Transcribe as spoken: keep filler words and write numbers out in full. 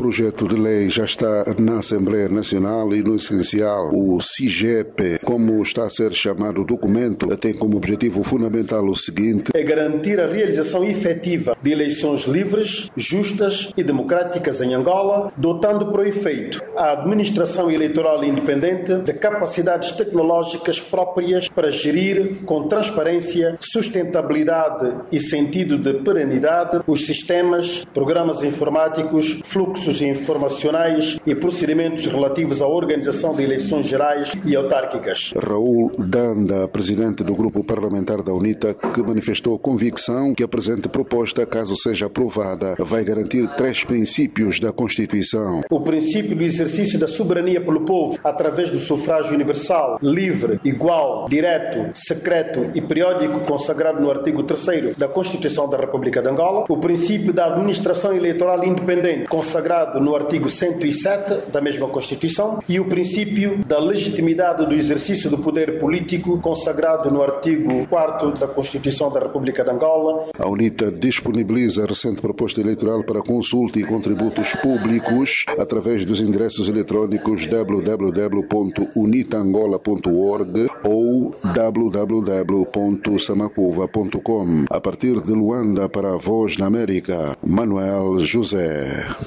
projeto de lei já está na Assembleia Nacional e, no essencial, o CIGEP, como está a ser chamado o documento, tem como objetivo fundamental o seguinte: é garantir a realização efetiva de eleições livres, justas e democráticas em Angola, dotando por efeito a administração eleitoral independente de capacidades tecnológicas próprias para gerir com transparência, sustentabilidade e sentido de perenidade os sistemas, programas informáticos, fluxos informacionais e procedimentos relativos à organização de eleições gerais e autárquicas. Raul Danda, presidente do grupo parlamentar da UNITA, que manifestou convicção que a presente proposta, caso seja aprovada, vai garantir três princípios da Constituição. O princípio do exercício da soberania pelo povo através do sufrágio universal, livre, igual, direto, secreto e periódico consagrado no artigo terceiro da Constituição da República de Angola. O princípio da administração eleitoral independente, consagrado no artigo cento e sete da mesma Constituição. E o princípio da legitimidade do exercício do poder político, consagrado no artigo quarto da Constituição da República de Angola. A UNITA disponibiliza a recente proposta eleitoral para consulta e contributos públicos através dos endereços eletrônicos w w w ponto unitangola ponto org ou w w w ponto samacuva ponto com. A partir de Luanda, para a Voz da América, Manuel José.